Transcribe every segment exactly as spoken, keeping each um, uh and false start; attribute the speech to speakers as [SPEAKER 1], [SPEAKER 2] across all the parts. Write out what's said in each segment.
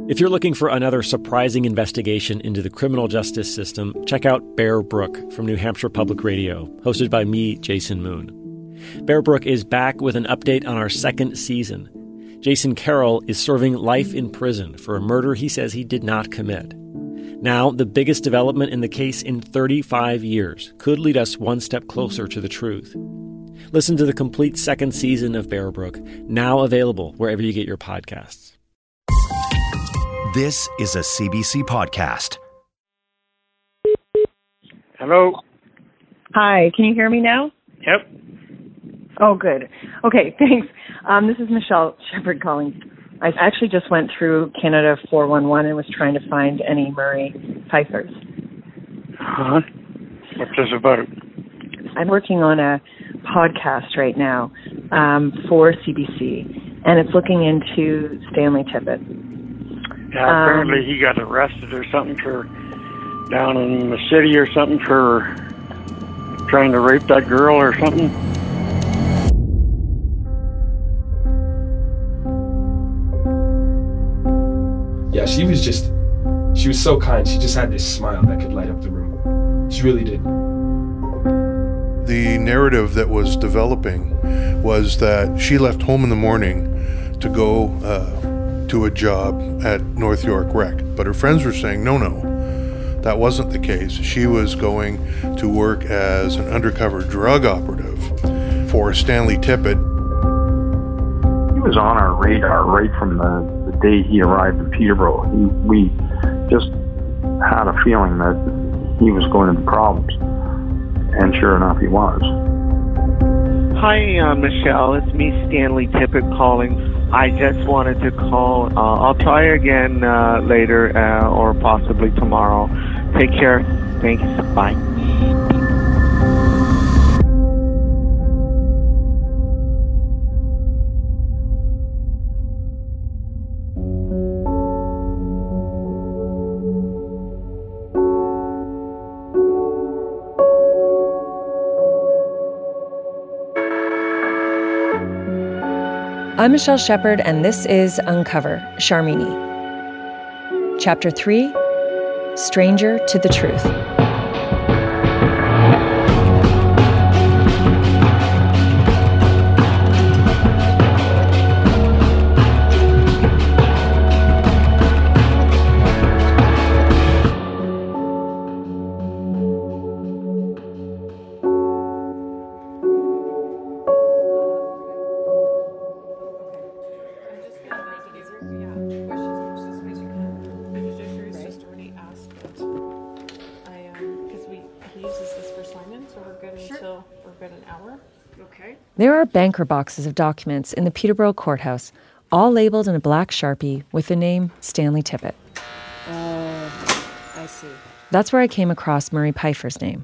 [SPEAKER 1] If you're looking for another surprising investigation into the criminal justice system, check out Bear Brook from New Hampshire Public Radio, hosted by me, Jason Moon. Bear Brook is back with an update on our second season. Jason Carroll is serving life in prison for a murder he says he did not commit. Now, the biggest development in the case in thirty-five years could lead us one step closer to the truth. Listen to the complete second season of Bear Brook, now available wherever you get your podcasts.
[SPEAKER 2] This is a C B C podcast.
[SPEAKER 3] Hello?
[SPEAKER 4] Hi, can you hear me now?
[SPEAKER 3] Yep.
[SPEAKER 4] Oh, good. Okay, thanks. Um, this is Michelle Shepard calling. I actually just went through Canada four one one and was trying to find any Murray Pfeiffers.
[SPEAKER 3] Huh? What's this about?
[SPEAKER 4] I'm working on a podcast right now um, for C B C, and it's looking into Stanley Tippett.
[SPEAKER 3] Yeah, apparently um, he got arrested or something for down in the city or something for trying to rape that girl or something.
[SPEAKER 5] Yeah, she was just, she was so kind. She just had this smile that could light up the room. She really did.
[SPEAKER 6] The narrative that was developing was that she left home in the morning to go uh, to a job at North York Rec. But her friends were saying, no, no, that wasn't the case. She was going to work as an undercover drug operative for Stanley Tippett.
[SPEAKER 7] He was on our radar right from the, the day he arrived in Peterborough. He, we just had a feeling that he was going to be problems. And sure enough, he was.
[SPEAKER 8] Hi, uh, Michelle. It's me, Stanley Tippett, calling. I just wanted to call. Uh, I'll try again uh, later uh, or possibly tomorrow. Take care. Thanks. Bye.
[SPEAKER 9] I'm Michelle Shepard, and this is Uncover, Sharmini. Chapter three, Stranger to the Truth. There are banker boxes of documents in the Peterborough courthouse, all labeled in a black Sharpie with the name Stanley Tippett.
[SPEAKER 10] Oh, I see.
[SPEAKER 9] That's where I came across Murray Pfeiffer's name.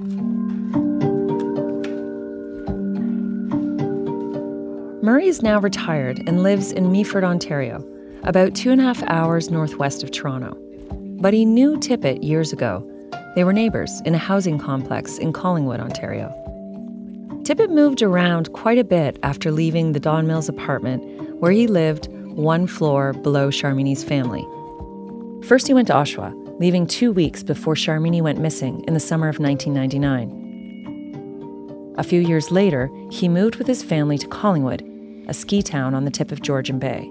[SPEAKER 9] Murray is now retired and lives in Meaford, Ontario, about two and a half hours northwest of Toronto. But he knew Tippett years ago. They were neighbors in a housing complex in Collingwood, Ontario. Tippett moved around quite a bit after leaving the Don Mills apartment, where he lived one floor below Sharmini's family. First, he went to Oshawa, leaving two weeks before Sharmini went missing in the summer of nineteen ninety-nine. A few years later, he moved with his family to Collingwood, a ski town on the tip of Georgian Bay.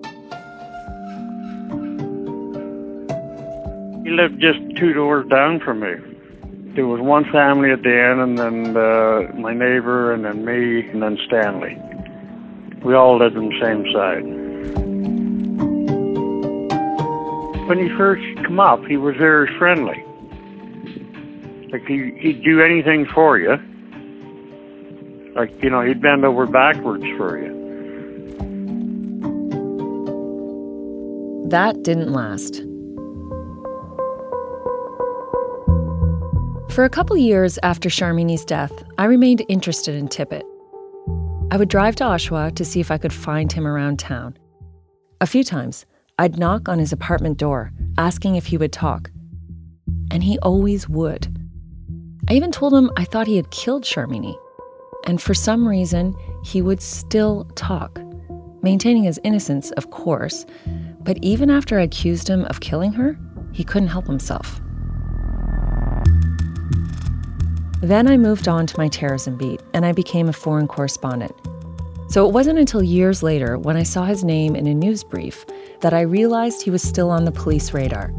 [SPEAKER 3] He lived just two doors down from me. There was one family at the end, and then uh, my neighbor, and then me, and then Stanley. We all lived on the same side. When he first came up, he was very friendly. Like, he, he'd do anything for you. Like, you know, he'd bend over backwards for you.
[SPEAKER 9] That didn't last. For a couple years after Sharmini's death, I remained interested in Tippett. I would drive to Oshawa to see if I could find him around town. A few times, I'd knock on his apartment door, asking if he would talk. And he always would. I even told him I thought he had killed Sharmini. And for some reason, he would still talk. maintaining his innocence, of course, but even after I accused him of killing her, he couldn't help himself. Then I moved on to my terrorism beat, and I became a foreign correspondent. So it wasn't until years later, when I saw his name in a news brief, that I realized he was still on the police radar.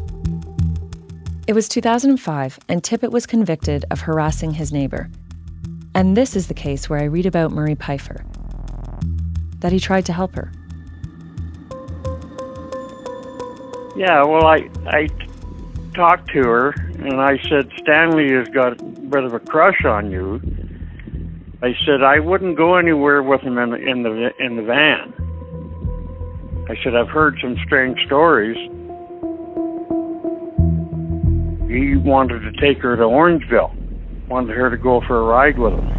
[SPEAKER 9] It was two thousand five, and Tippett was convicted of harassing his neighbor. And this is the case where I read about Murray Pfeiffer, that he tried to help her.
[SPEAKER 3] Yeah, well, I, I talked to her, and I said, Stanley has got a bit of a crush on you. I said, I wouldn't go anywhere with him in the, in the, in the van. I said, I've heard some strange stories. He wanted to take her to Orangeville, wanted her to go for a ride with him.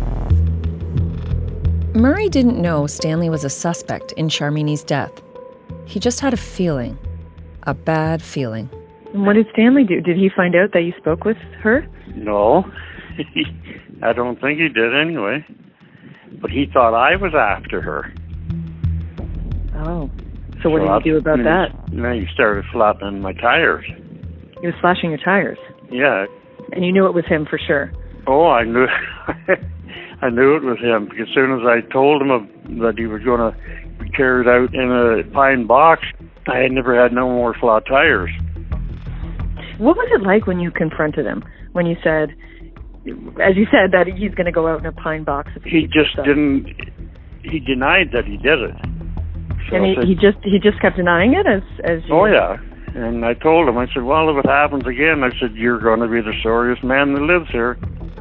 [SPEAKER 9] Murray didn't know Stanley was a suspect in Sharmini's death. He just had a feeling, a bad feeling.
[SPEAKER 4] And what did Stanley do? Did he find out that you spoke with her?
[SPEAKER 3] No, I don't think he did anyway. But he thought I was after her.
[SPEAKER 4] Oh, so what
[SPEAKER 3] so
[SPEAKER 4] did he do about that?
[SPEAKER 3] Then he started flattening my tires.
[SPEAKER 4] He was slashing your tires?
[SPEAKER 3] Yeah.
[SPEAKER 4] And you knew it was him for sure?
[SPEAKER 3] Oh, I knew I knew it was him, because as soon as I told him of, that he was going to be carried out in a pine box, I had never had no more flat tires.
[SPEAKER 4] What was it like when you confronted him? When you said, as you said, that he's going to go out in a pine box?
[SPEAKER 3] He just didn't, he denied that he did it. So
[SPEAKER 4] and he,
[SPEAKER 3] said,
[SPEAKER 4] he just he just kept denying it as, as you...
[SPEAKER 3] Oh, yeah. And I told him, I said, well, if it happens again, I said, you're going to be the sorriest man that lives here.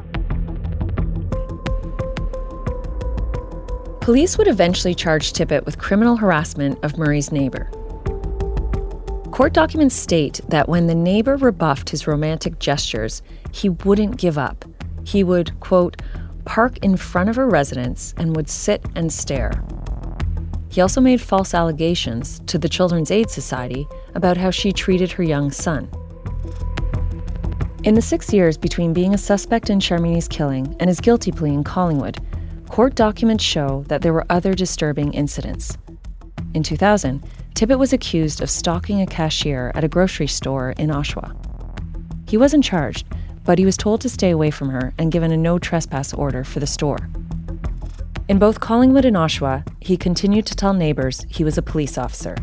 [SPEAKER 9] Police would eventually charge Tippett with criminal harassment of Murray's neighbor. Court documents state that when the neighbor rebuffed his romantic gestures, he wouldn't give up. He would, quote, park in front of her residence and would sit and stare. He also made false allegations to the Children's Aid Society about how she treated her young son. In the six years between being a suspect in Sharmini's killing and his guilty plea in Collingwood, court documents show that there were other disturbing incidents. In two thousand, Tippett was accused of stalking a cashier at a grocery store in Oshawa. He wasn't charged, but he was told to stay away from her and given a no trespass order for the store. In both Collingwood and Oshawa, he continued to tell neighbors he was a police officer.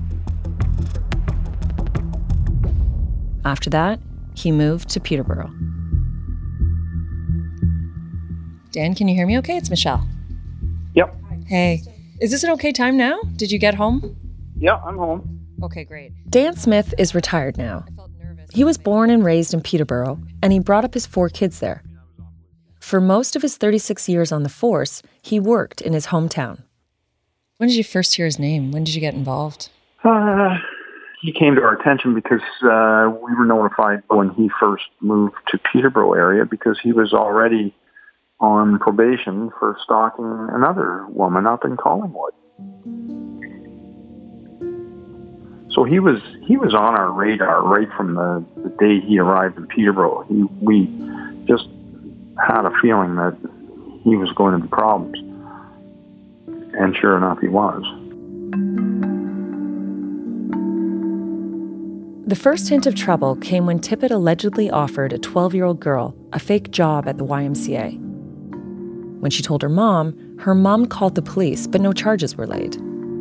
[SPEAKER 9] After that, he moved to Peterborough. Dan, can you hear me okay? It's Michelle.
[SPEAKER 7] Yep.
[SPEAKER 9] Hey. Is this an okay time now? Did you get home?
[SPEAKER 7] Yeah, I'm home.
[SPEAKER 9] Okay, great. Dan Smith is retired now. He was born and raised in Peterborough, and he brought up his four kids there. For most of his thirty-six years on the force, he worked in his hometown. When did you first hear his name? When did you get involved?
[SPEAKER 7] Uh, he came to our attention because uh, we were notified when he first moved to Peterborough area, because he was already on probation for stalking another woman up in Collingwood. So he was he was on our radar right from the, the day he arrived in Peterborough. He, we just had a feeling that he was going to be problems. And sure enough, he was.
[SPEAKER 9] The first hint of trouble came when Tippett allegedly offered a twelve-year-old girl a fake job at the Y M C A. When she told her mom, her mom called the police, but no charges were laid.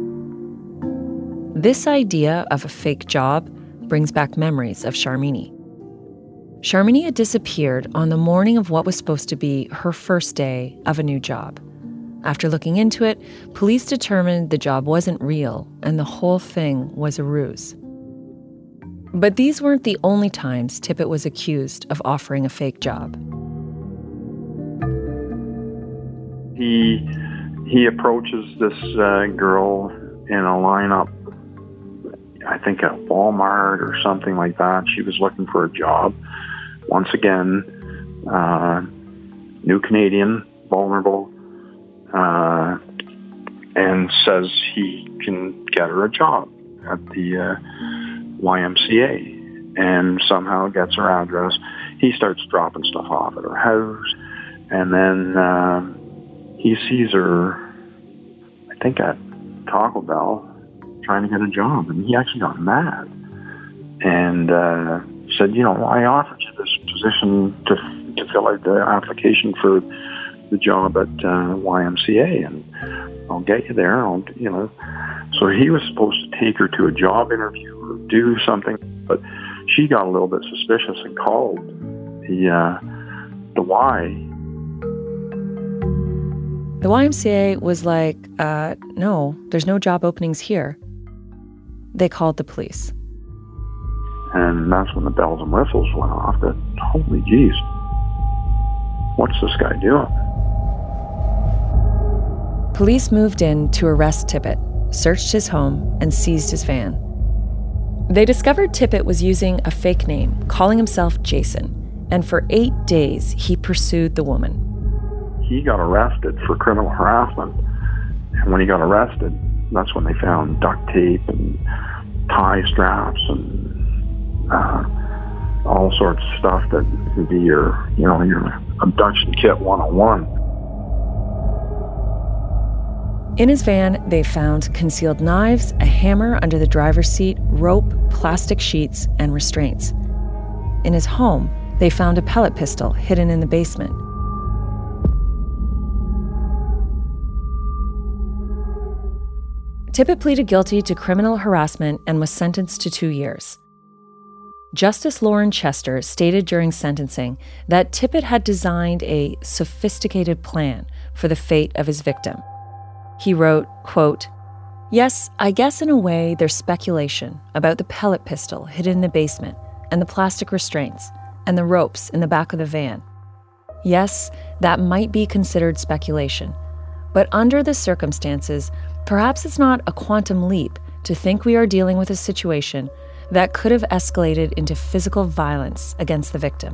[SPEAKER 9] This idea of a fake job brings back memories of Sharmini. Sharmini had disappeared on the morning of what was supposed to be her first day of a new job. After looking into it, police determined the job wasn't real and the whole thing was a ruse. But these weren't the only times Tippett was accused of offering a fake job.
[SPEAKER 7] He he approaches this uh, girl in a lineup, I think at Walmart or something like that. She was looking for a job. Once again, uh, new Canadian, vulnerable, uh, and says he can get her a job at the uh, Y M C A, and somehow gets her address. He starts dropping stuff off at her house, and then uh, he sees her, I think at Taco Bell trying to get a job, and he actually got mad and uh, said, you know, I offered you this position to to fill out the application for the job at uh, Y M C A, and I'll get you there. I'll, you know, so he was supposed to take her to a job interview or do something, but she got a little bit suspicious and called the uh, the Y.
[SPEAKER 9] The Y M C A was like, uh, no, there's no job openings here. They called the police.
[SPEAKER 7] And that's when the bells and whistles went off that, holy geez, what's this guy doing?
[SPEAKER 9] Police moved in to arrest Tippett, searched his home, and seized his van. They discovered Tippett was using a fake name, calling himself Jason, and for eight days he pursued the woman.
[SPEAKER 7] He got arrested for criminal harassment, and when he got arrested, that's when they found duct tape and tie straps and uh, all sorts of stuff that would be your, you know, your abduction kit one oh one.
[SPEAKER 9] In his van, they found concealed knives, a hammer under the driver's seat, rope, plastic sheets, and restraints. In his home, they found a pellet pistol hidden in the basement. Tippett pleaded guilty to criminal harassment and was sentenced to two years. Justice Lauren Chester stated during sentencing that Tippett had designed a sophisticated plan for the fate of his victim. He wrote, quote, "Yes, I guess in a way there's speculation about the pellet pistol hidden in the basement and the plastic restraints and the ropes in the back of the van. Yes, that might be considered speculation, but under the circumstances, perhaps it's not a quantum leap to think we are dealing with a situation that could have escalated into physical violence against the victim."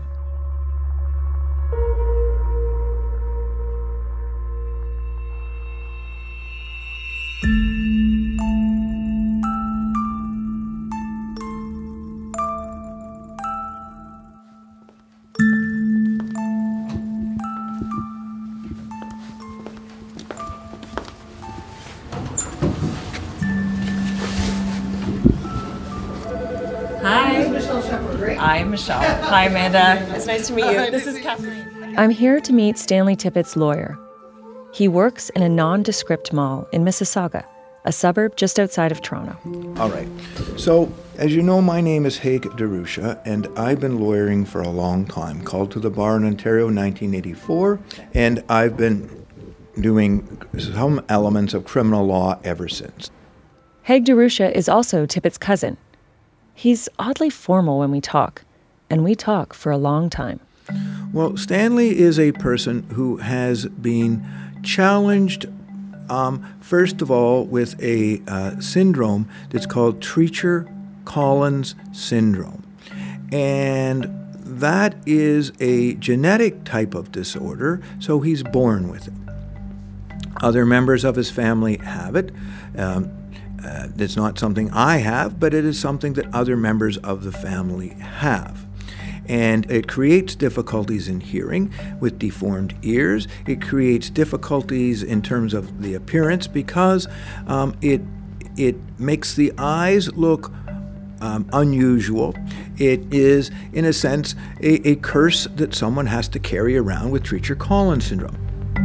[SPEAKER 9] I'm Michelle. Hi, Amanda. It's nice to meet you. This is Kathleen. I'm here to meet Stanley Tippett's lawyer. He works in a nondescript mall in Mississauga, a suburb just outside of Toronto.
[SPEAKER 11] All right. So, as you know, my name is Haig Darusha, and I've been lawyering for a long time. Called to the bar in Ontario in nineteen eighty-four, and I've been doing some elements of criminal law ever since.
[SPEAKER 9] Haig Darusha is also Tippett's cousin. He's oddly formal when we talk, and we talk for a long time.
[SPEAKER 11] Well, Stanley is a person who has been challenged, um, first of all, with a uh, syndrome that's called Treacher-Collins syndrome. And that is a genetic type of disorder, so he's born with it. Other members of his family have it. Um, Uh, it's not something I have, but it is something that other members of the family have. And it creates difficulties in hearing with deformed ears. It creates difficulties in terms of the appearance because um, it, it makes the eyes look um, unusual. It is, in a sense, a, a curse that someone has to carry around with Treacher-Collins syndrome.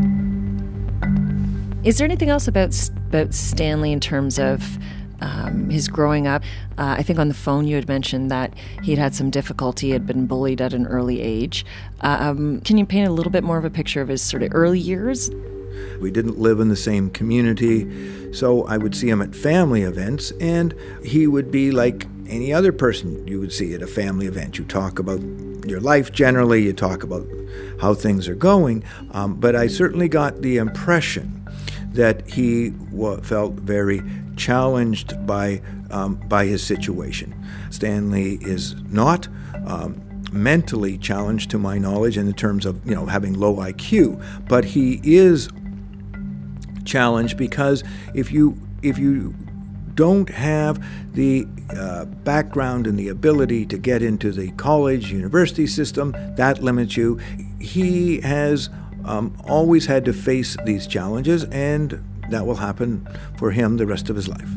[SPEAKER 9] Is there anything else about about Stanley in terms of um, his growing up? Uh, I think on the phone you had mentioned that he'd had some difficulty, had been bullied at an early age. Um, can you paint a little bit more of a picture of his sort of early years?
[SPEAKER 11] We didn't live in the same community, so I would see him at family events, and he would be like any other person you would see at a family event. You talk about your life generally, you talk about how things are going, um, but I certainly got the impression that he w- felt very challenged by um, by his situation. Stanley is not um, mentally challenged, to my knowledge, in the terms of you know having low I Q, but he is challenged because if you if you don't have the uh, background and the ability to get into the college, university system, that limits you. He has Um, always had to face these challenges, and that will happen for him the rest of his life.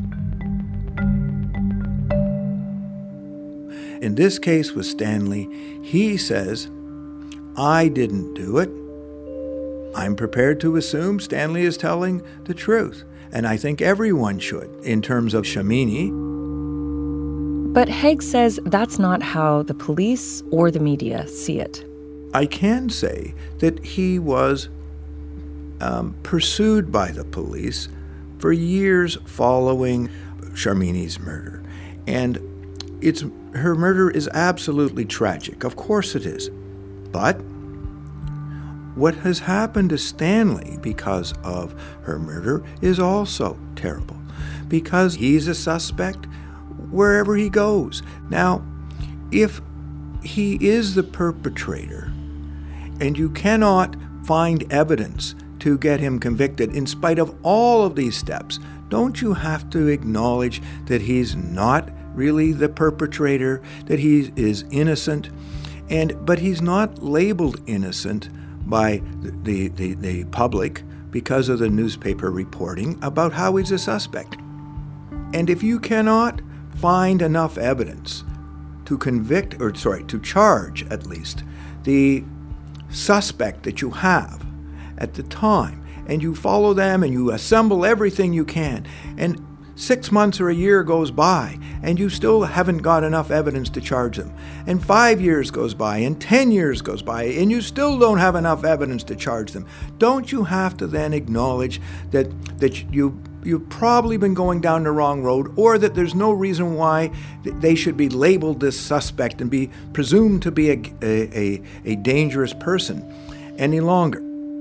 [SPEAKER 11] In this case with Stanley, he says, I didn't do it. I'm prepared to assume Stanley is telling the truth, and I think everyone should in terms of Shamini.
[SPEAKER 9] But Haig says that's not how the police or the media see it.
[SPEAKER 11] I can say that he was um, pursued by the police for years following Sharmini's murder. And it's her murder is absolutely tragic. Of course it is. But what has happened to Stanley because of her murder is also terrible, because he's a suspect wherever he goes. Now, if he is the perpetrator and you cannot find evidence to get him convicted in spite of all of these steps, don't you have to acknowledge that he's not really the perpetrator, that he is innocent? And but he's not labeled innocent by the, the, the public because of the newspaper reporting about how he's a suspect. And if you cannot find enough evidence to convict, or sorry, to charge at least, the suspect that you have at the time, and you follow them and you assemble everything you can, and six months or a year goes by and you still haven't got enough evidence to charge them, and five years goes by and ten years goes by and you still don't have enough evidence to charge them, don't you have to then acknowledge that that you you've probably been going down the wrong road, or that there's no reason why they should be labeled this suspect and be presumed to be a, a, a dangerous person any longer?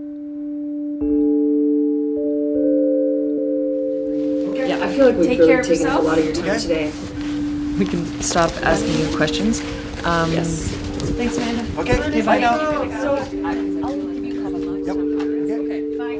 [SPEAKER 10] Yeah, I feel like we've
[SPEAKER 12] Take
[SPEAKER 10] really
[SPEAKER 12] care of
[SPEAKER 10] taken up a
[SPEAKER 12] yourself.
[SPEAKER 10] lot of your time
[SPEAKER 11] Okay.
[SPEAKER 10] today.
[SPEAKER 9] We can stop asking you questions. Um,
[SPEAKER 10] Yes.
[SPEAKER 12] Thanks, Amanda.
[SPEAKER 11] Okay,
[SPEAKER 12] Okay,
[SPEAKER 11] bye
[SPEAKER 12] bye.
[SPEAKER 11] now.
[SPEAKER 12] So, I'll give you a call back.
[SPEAKER 11] Yep.
[SPEAKER 12] Okay, bye.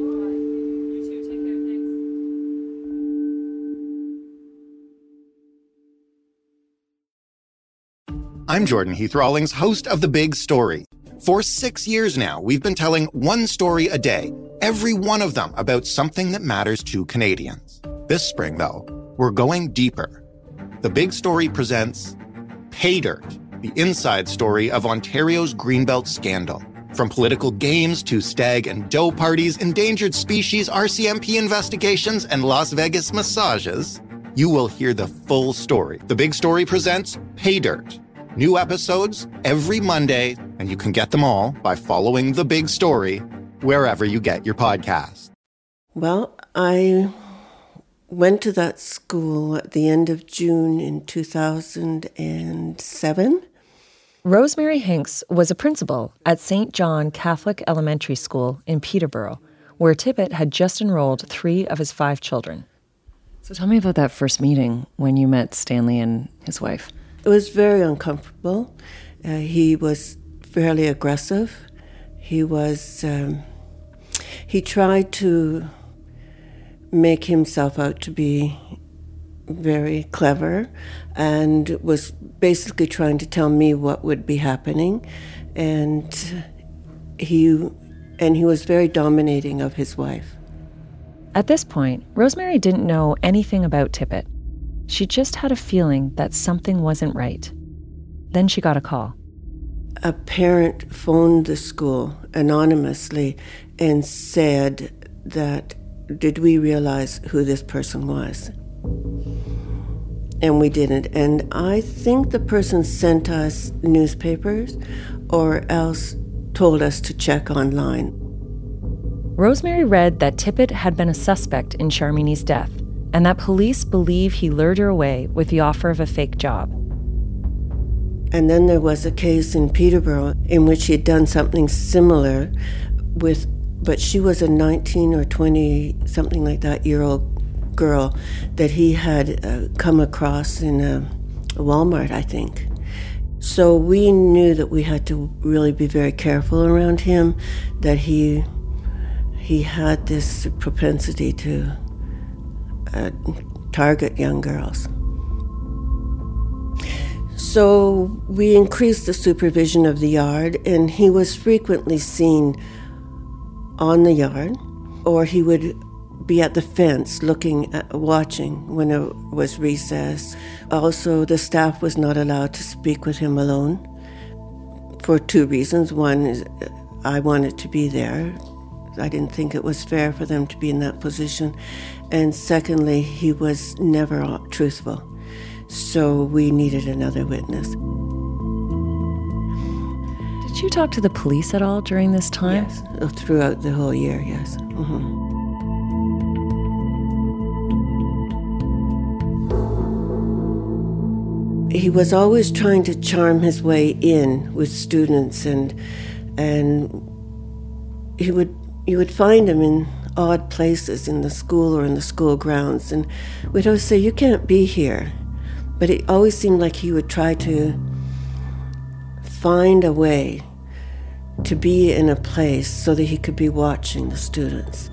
[SPEAKER 2] I'm Jordan Heath Rawlings, host of The Big Story. For six years now, we've been telling one story a day, every one of them about something that matters to Canadians. This spring, though, we're going deeper. The Big Story presents Pay Dirt, the inside story of Ontario's Greenbelt scandal. From political games to stag and doe parties, endangered species, R C M P investigations, and Las Vegas massages, you will hear the full story. The Big Story presents Pay Dirt. New episodes every Monday, and you can get them all by following The Big Story wherever you get your podcasts.
[SPEAKER 13] Well, I went to that school at the end of June in two thousand seven.
[SPEAKER 9] Rosemary Hinks was a principal at Saint John Catholic Elementary School in Peterborough, where Tippett had just enrolled three of his five children. So tell me about that first meeting when you met Stanley and his wife.
[SPEAKER 13] It was very uncomfortable. Uh, he was fairly aggressive. He was, um, he tried to make himself out to be very clever and was basically trying to tell me what would be happening. And he, and he was very dominating of his wife.
[SPEAKER 9] At this point, Rosemary didn't know anything about Tippett. She just had a feeling that something wasn't right. Then she got a call.
[SPEAKER 13] A parent phoned the school anonymously and said that, did we realize who this person was? And we didn't. And I think the person sent us newspapers or else told us to check online.
[SPEAKER 9] Rosemary read that Tippett had been a suspect in Sharmini's death, and that police believe he lured her away with the offer of a fake job.
[SPEAKER 13] And then there was a case in Peterborough in which he had done something similar with, but she was a nineteen or twenty, something like that, year old girl that he had uh, come across in a, a Walmart, I think. So we knew that we had to really be very careful around him, that he he had this propensity to uh, target young girls. So we increased the supervision of the yard, and he was frequently seen on the yard, or he would be at the fence looking at, watching when it was recess. Also, the staff was not allowed to speak with him alone for two reasons. One is I wanted to be there. I didn't think it was fair for them to be in that position. And secondly, he was never truthful. So we needed another witness.
[SPEAKER 9] Did you talk to the police at all during this time?
[SPEAKER 13] Yes, throughout the whole year, yes. Mm-hmm. He was always trying to charm his way in with students, and and he would you would find him in odd places in the school or in the school grounds, and we'd always say, "You can't be here," but it always seemed like he would try to find a way to be in a place so that he could be watching the students.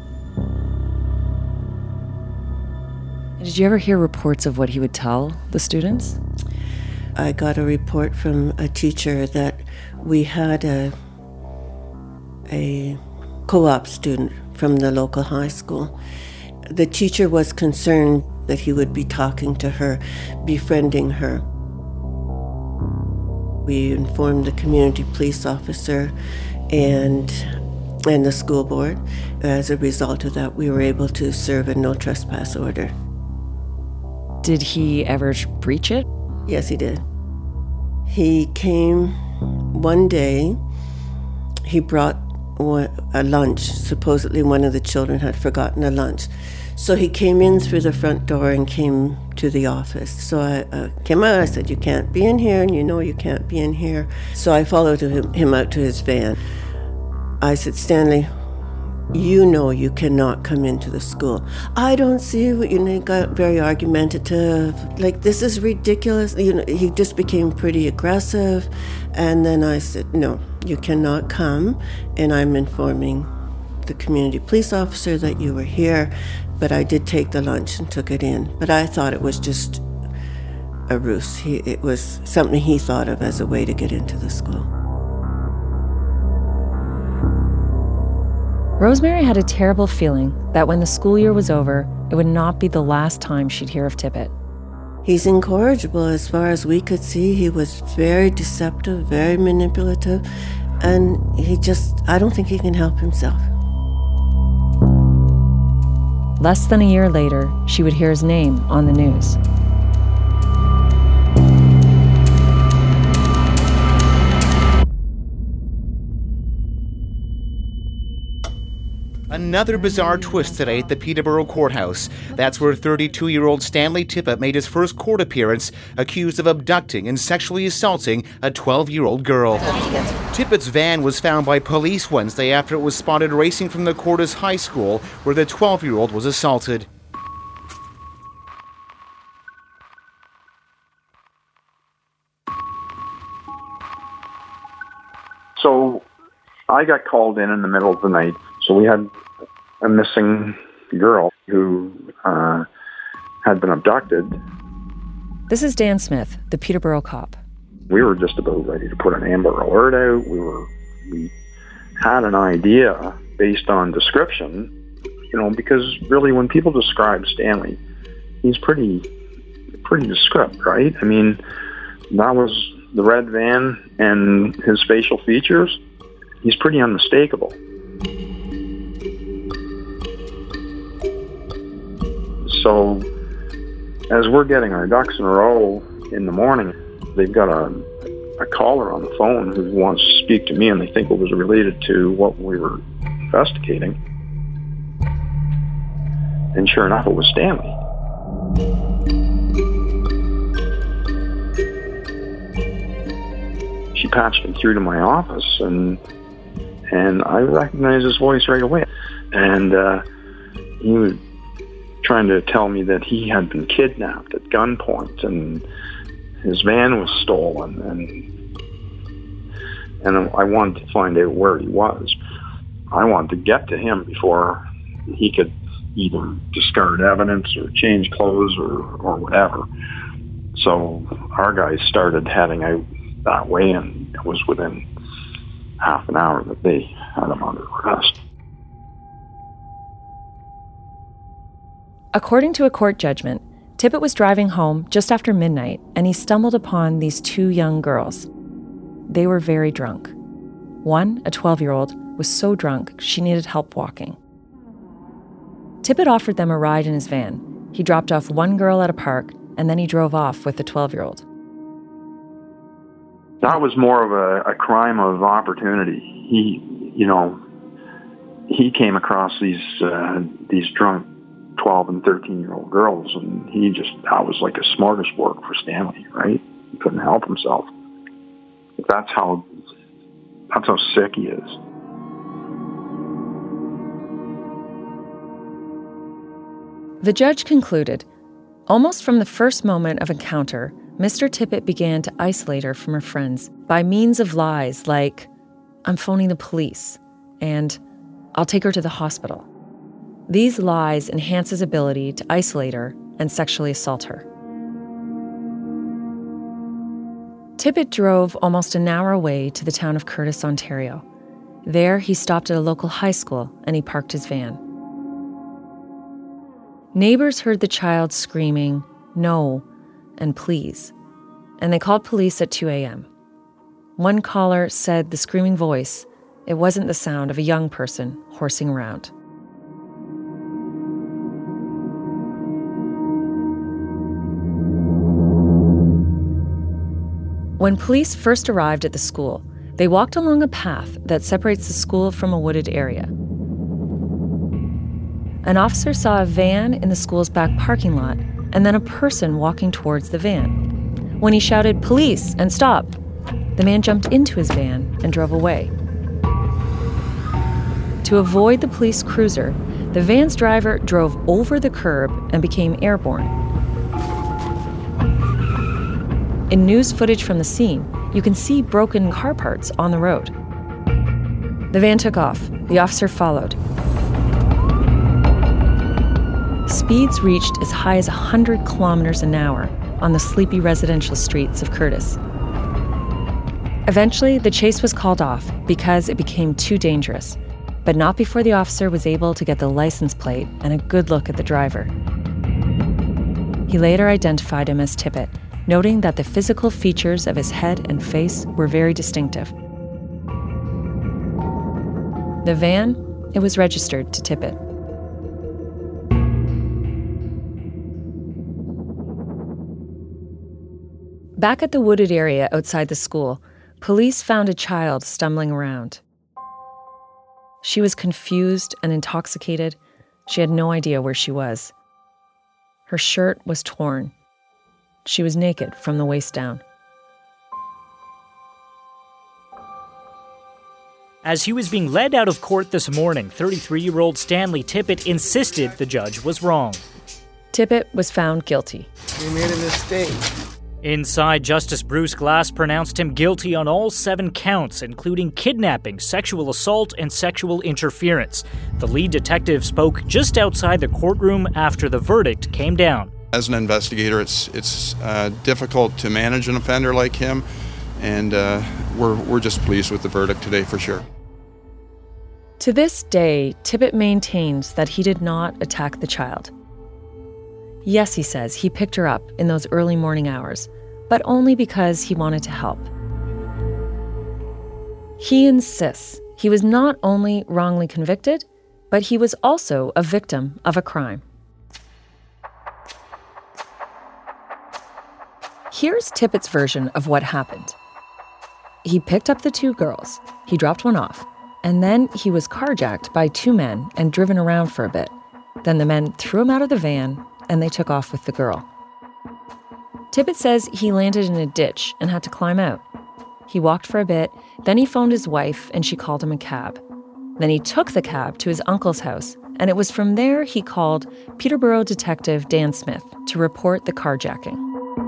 [SPEAKER 9] Did you ever hear reports of what he would tell the students?
[SPEAKER 13] I got a report from a teacher that we had a a co-op student from the local high school. The teacher was concerned that he would be talking to her, befriending her. We informed the community police officer and and the school board. As a result of that, we were able to serve a no trespass order.
[SPEAKER 9] Did he ever breach it?
[SPEAKER 13] Yes, he did. He came one day, he brought a lunch. Supposedly one of the children had forgotten a lunch. So he came in through the front door and came to the office. So I uh, came out, I said, "You can't be in here, and you know you can't be in here." So I followed him, him out to his van. I said, "Stanley, you know you cannot come into the school." "I don't see what," you know, he got very argumentative. Like, "This is ridiculous." You know, he just became pretty aggressive. And then I said, "No, you cannot come, and I'm informing the community police officer that you were here." But I did take the lunch and took it in. But I thought it was just a ruse. He, it was something he thought of as a way to get into the school.
[SPEAKER 9] Rosemary had a terrible feeling that when the school year was over, it would not be the last time she'd hear of Tippett.
[SPEAKER 13] He's incorrigible as far as we could see. He was very deceptive, very manipulative, and he just, I don't think he can help himself.
[SPEAKER 9] Less than a year later, she would hear his name on the news.
[SPEAKER 14] Another bizarre twist today at the Peterborough Courthouse. That's where thirty-two-year-old Stanley Tippett made his first court appearance, accused of abducting and sexually assaulting a twelve-year-old girl. Tippett's van was found by police Wednesday after it was spotted racing from the Cordes High School, where the twelve-year-old was assaulted.
[SPEAKER 7] So I got called in in the middle of the night. So we had a missing girl who uh, had been abducted.
[SPEAKER 9] This is Dan Smith, the Peterborough cop.
[SPEAKER 7] We were just about ready to put an Amber Alert out. We were, we had an idea based on description, you know, because really when people describe Stanley, he's pretty, pretty descriptive, right? I mean, that was the red van and his facial features. He's pretty unmistakable. So as we're getting our ducks in a row in the morning, they've got a, a caller on the phone who wants to speak to me, and they think it was related to what we were investigating. And sure enough, it was Stanley. She patched him through to my office, and and I recognized his voice right away. And uh, he was trying to tell me that he had been kidnapped at gunpoint and his van was stolen, and and I wanted to find out where he was. I wanted to get to him before he could either discard evidence or change clothes or, or whatever. So our guys started heading out that way, and it was within half an hour that they had him under arrest.
[SPEAKER 9] According to a court judgment, Tippett was driving home just after midnight and he stumbled upon these two young girls. They were very drunk. One, a twelve-year-old, was so drunk she needed help walking. Tippett offered them a ride in his van. He dropped off one girl at a park and then he drove off with the twelve-year-old.
[SPEAKER 7] That was more of a, a crime of opportunity. He, you know, he came across these uh, these drunk twelve and thirteen year old girls, and he just, that was like a smorgasbord for Stanley, right? He couldn't help himself. That's how, that's how sick he is.
[SPEAKER 9] The judge concluded, almost from the first moment of encounter, Mister Tippett began to isolate her from her friends by means of lies like, "I'm phoning the police," and "I'll take her to the hospital." These lies enhance his ability to isolate her and sexually assault her. Tippett drove almost an hour away to the town of Courtice, Ontario. There, he stopped at a local high school and he parked his van. Neighbors heard the child screaming, "No," and "please," and they called police at two a.m. One caller said the screaming voice, it wasn't the sound of a young person horsing around. When police first arrived at the school, they walked along a path that separates the school from a wooded area. An officer saw a van in the school's back parking lot and then a person walking towards the van. When he shouted, "Police," and "Stop," the man jumped into his van and drove away. To avoid the police cruiser, the van's driver drove over the curb and became airborne. In news footage from the scene, you can see broken car parts on the road. The van took off. The officer followed. Speeds reached as high as one hundred kilometers an hour on the sleepy residential streets of Courtice. Eventually, the chase was called off because it became too dangerous, but not before the officer was able to get the license plate and a good look at the driver. He later identified him as Tippett, noting that the physical features of his head and face were very distinctive. The van, it was registered to Tippett. Back at the wooded area outside the school, police found a child stumbling around. She was confused and intoxicated. She had no idea where she was. Her shirt was torn. She was naked from the waist down.
[SPEAKER 15] As he was being led out of court this morning, thirty-three-year-old Stanley Tippett insisted the judge was wrong.
[SPEAKER 9] Tippett was found guilty.
[SPEAKER 16] We made a mistake.
[SPEAKER 15] Inside, Justice Bruce Glass pronounced him guilty on all seven counts, including kidnapping, sexual assault, and sexual interference. The lead detective spoke just outside the courtroom after the verdict came down.
[SPEAKER 17] As an investigator, it's it's uh, difficult to manage an offender like him, and uh, we're we're just pleased with the verdict today for sure.
[SPEAKER 9] To this day, Tippett maintains that he did not attack the child. Yes, he says, he picked her up in those early morning hours, but only because he wanted to help. He insists he was not only wrongly convicted, but he was also a victim of a crime. Here's Tippett's version of what happened. He picked up the two girls, he dropped one off, and then he was carjacked by two men and driven around for a bit. Then the men threw him out of the van and they took off with the girl. Tippett says he landed in a ditch and had to climb out. He walked for a bit, then he phoned his wife and she called him a cab. Then he took the cab to his uncle's house, and it was from there he called Peterborough detective Dan Smith to report the carjacking.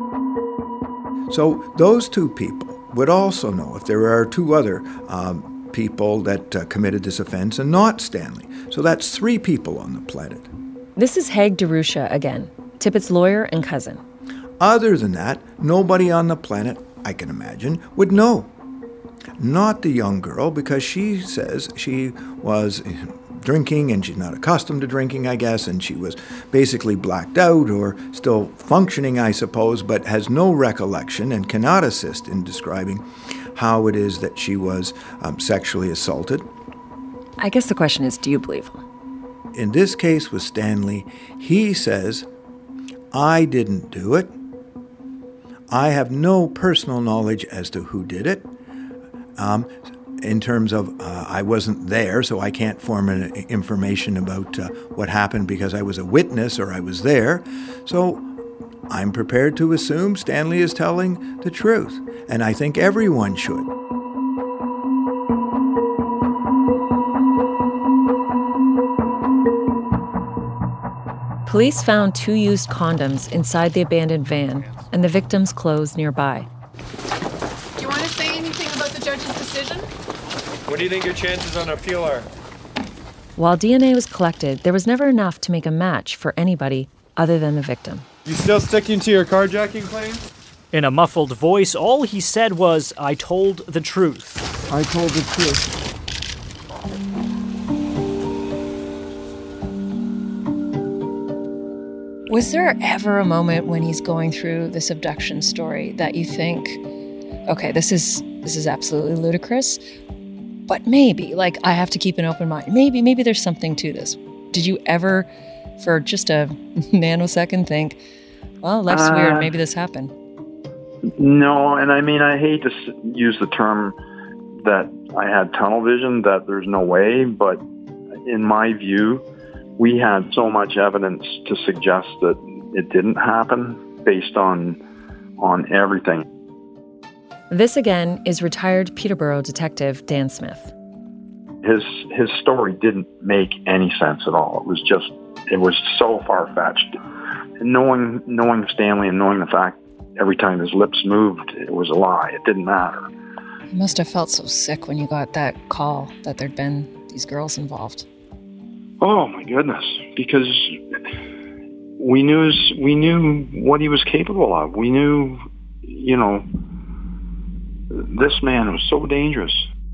[SPEAKER 11] So those two people would also know if there are two other um, people that uh, committed this offense and not Stanley. So that's three people on the planet.
[SPEAKER 9] This is Haig DeRusha again, Tippett's lawyer and cousin.
[SPEAKER 11] Other than that, nobody on the planet, I can imagine, would know. Not the young girl, because she says she was drinking, and she's not accustomed to drinking, I guess, and she was basically blacked out or still functioning, I suppose, but has no recollection and cannot assist in describing how it is that she was um, sexually assaulted.
[SPEAKER 9] I guess the question is, do you believe him?
[SPEAKER 11] In this case with Stanley, he says, I didn't do it. I have no personal knowledge as to who did it. Um, in terms of, uh, I wasn't there, so I can't form an information about uh, what happened because I was a witness or I was there. So I'm prepared to assume Stanley is telling the truth, and I think everyone should.
[SPEAKER 9] Police found two used condoms inside the abandoned van and the victim's clothes nearby.
[SPEAKER 12] Do you want to say anything about the judge's decision?
[SPEAKER 16] What do you think your chances on appeal are?
[SPEAKER 9] While D N A was collected, there was never enough to make a match for anybody other than the victim.
[SPEAKER 16] You still sticking to your carjacking claim?
[SPEAKER 15] In a muffled voice, all he said was, I told the truth.
[SPEAKER 16] I told the truth.
[SPEAKER 9] Was there ever a moment when he's going through this abduction story that you think, okay, this is this is absolutely ludicrous, but maybe, like, I have to keep an open mind. Maybe, maybe there's something to this. Did you ever, for just a nanosecond, think, well, life's uh, weird, maybe this happened?
[SPEAKER 7] No, and I mean, I hate to use the term that I had tunnel vision, that there's no way, but in my view, we had so much evidence to suggest that it didn't happen based on on everything.
[SPEAKER 9] This again is retired Peterborough detective Dan Smith.
[SPEAKER 7] His his story didn't make any sense at all. It was just it was so far-fetched. And knowing knowing Stanley and knowing the fact every time his lips moved, it was a lie. It didn't matter.
[SPEAKER 9] You must have felt so sick when you got that call that there'd been these girls involved.
[SPEAKER 7] Oh my goodness! Because we knew we knew what he was capable of. We knew, you know, this man was so dangerous.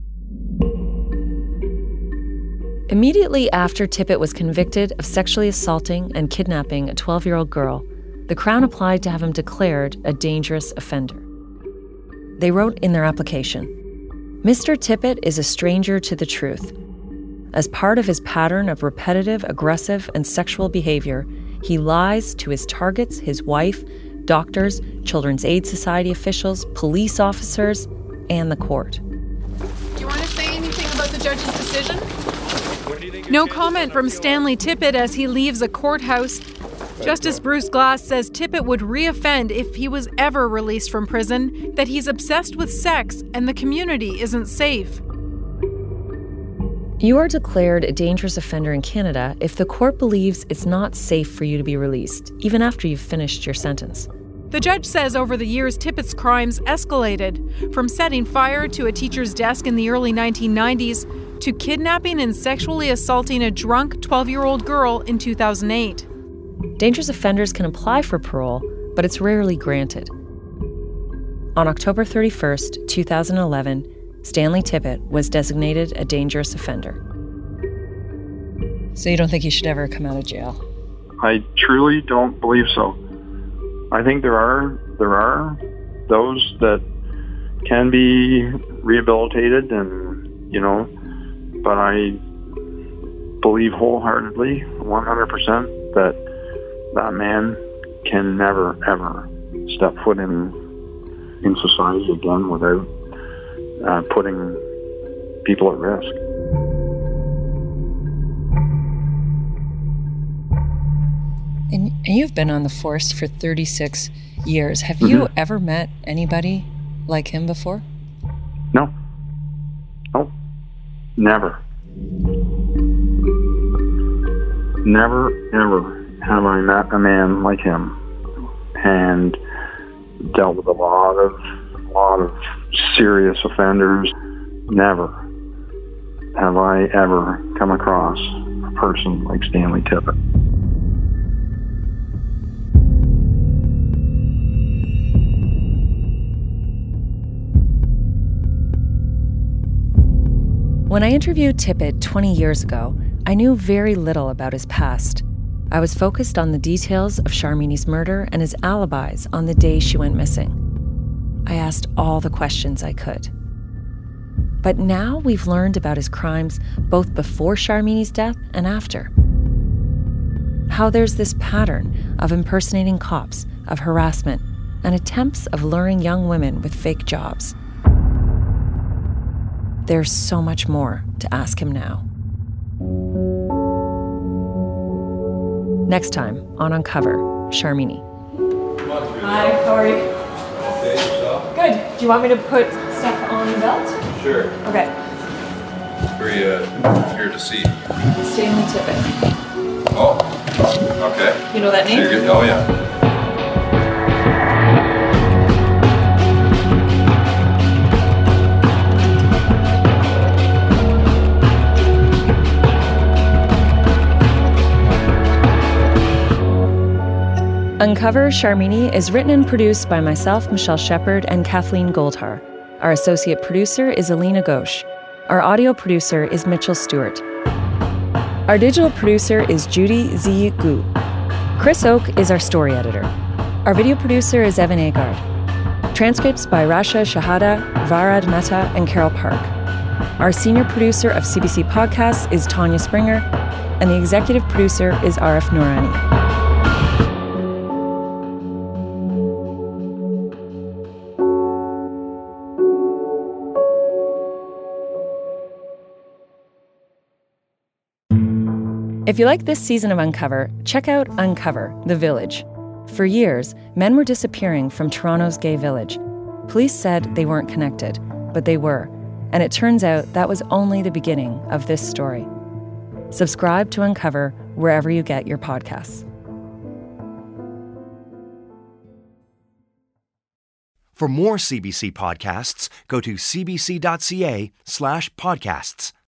[SPEAKER 9] Immediately after Tippett was convicted of sexually assaulting and kidnapping a twelve-year-old girl, the Crown applied to have him declared a dangerous offender. They wrote in their application, Mister Tippett is a stranger to the truth. As part of his pattern of repetitive, aggressive, and sexual behavior, he lies to his targets, his wife, doctors, Children's Aid Society officials, police officers, and the court.
[SPEAKER 12] Do you want to say anything about the judge's decision?
[SPEAKER 18] No comment from Stanley Tippett as he leaves a courthouse. Justice Bruce Glass says Tippett would reoffend if he was ever released from prison, that he's obsessed with sex and the community isn't safe.
[SPEAKER 9] You are declared a dangerous offender in Canada if the court believes it's not safe for you to be released, even after you've finished your sentence.
[SPEAKER 18] The judge says over the years, Tippett's crimes escalated, from setting fire to a teacher's desk in the early nineteen nineties to kidnapping and sexually assaulting a drunk twelve-year-old girl in two thousand eight.
[SPEAKER 9] Dangerous offenders can apply for parole, but it's rarely granted. On October thirty-first, two thousand eleven, Stanley Tippett was designated a dangerous offender. So you don't think he should ever come out of jail?
[SPEAKER 7] I truly don't believe so. I think there are there are those that can be rehabilitated, and you know, but I believe wholeheartedly, one hundred percent, that that man can never ever step foot in in society again without uh, putting people at risk.
[SPEAKER 9] And, and you've been on the force for thirty-six years. Have mm-hmm. you ever met anybody like him before?
[SPEAKER 7] No. No. Never. Never, ever have I met a man like him and dealt with a lot of, a lot of serious offenders. Never have I ever come across a person like Stanley Tippett.
[SPEAKER 9] When I interviewed Tippett twenty years ago, I knew very little about his past. I was focused on the details of Sharmini's murder and his alibis on the day she went missing. I asked all the questions I could. But now we've learned about his crimes both before Sharmini's death and after. How there's this pattern of impersonating cops, of harassment, and attempts of luring young women with fake jobs. There's so much more to ask him now. Next time on Uncover, Sharmini.
[SPEAKER 10] Hi, how are you?
[SPEAKER 16] Okay, yourself?
[SPEAKER 10] Good. Do you want me to put stuff on the belt?
[SPEAKER 16] Sure.
[SPEAKER 10] Okay.
[SPEAKER 17] Who are you here to see?
[SPEAKER 10] Stanley Tippett.
[SPEAKER 17] Oh, okay.
[SPEAKER 10] You know that name?
[SPEAKER 17] So you're good- oh, yeah.
[SPEAKER 9] Uncover Sharmini is written and produced by myself, Michelle Shepard, and Kathleen Goldhar. Our associate producer is Alina Ghosh. Our audio producer is Mitchell Stewart. Our digital producer is Judy Z. Gu. Chris Oak is our story editor. Our video producer is Evan Agard. Transcripts by Rasha Shahada, Varad Mehta, and Carol Park. Our senior producer of C B C Podcasts is Tanya Springer, and the executive producer is Arif Noorani. If you like this season of Uncover, check out Uncover, The Village. For years, men were disappearing from Toronto's gay village. Police said they weren't connected, but they were. And it turns out that was only the beginning of this story. Subscribe to Uncover wherever you get your podcasts.
[SPEAKER 19] For more C B C podcasts, go to cbc.ca slash podcasts.